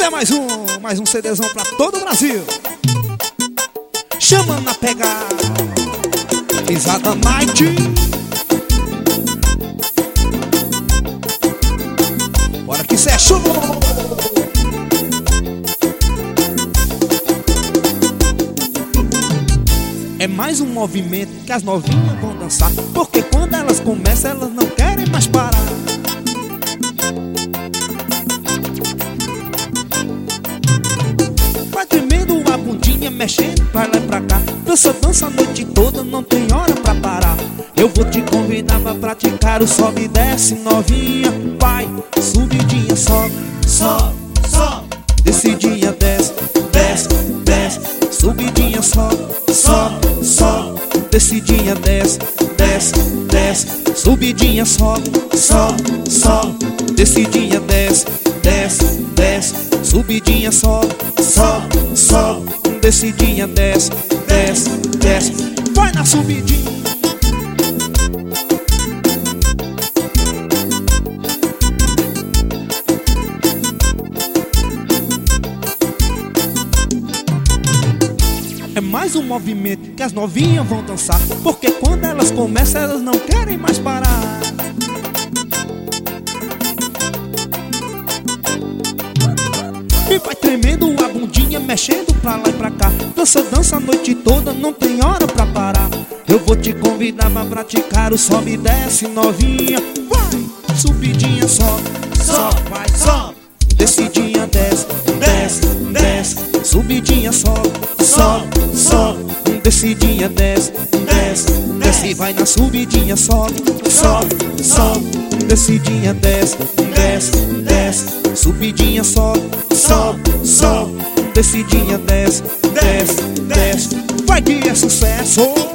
Esse é mais um CDzão pra todo o Brasil. Chamando na pegada Pisada Night. Bora que cê é show. É mais um movimento que as novinhas vão dançar, porque quando elas começam, elas não querem mais parar. Vai tremendo a bundinha, mexendo pra lá e pra cá. Dança a noite toda, não tem hora pra parar. Eu vou te convidar pra praticar o sobe e desce, novinha. Vai, subidinha, sobe, sobe, sobe. Descidinha, desce, desce, desce. Subidinha, sobe, sobe, sobe. Descidinha, desce, desce, desce. Subidinha, sobe, sobe, sobe. Descidinha, desce, desce, desce. Subidinha, sobe, sobe, sobe. Descidinha, desce, desce, desce. Vai na subidinha. É mais um movimento que as novinhas vão dançar, porque quando elas começam, elas não querem mais parar. E vai tremendo a bundinha, mexendo pra lá e pra cá. Dança a noite toda, não tem hora pra parar. Eu vou te convidar pra praticar o sobe e desce, novinha. Vai, subidinha, sobe, sobe, vai, sobe. Descidinha, desce, desce, desce. Subidinha, sobe, sobe, sobe. Descidinha, desce, desce, desce. Vai na subidinha, sobe, sobe, sobe. Descidinha, desce, desce, desce. Subidinha, sobe, sobe, sobe. Descidinha, desce, desce, desce. Vai que é sucesso.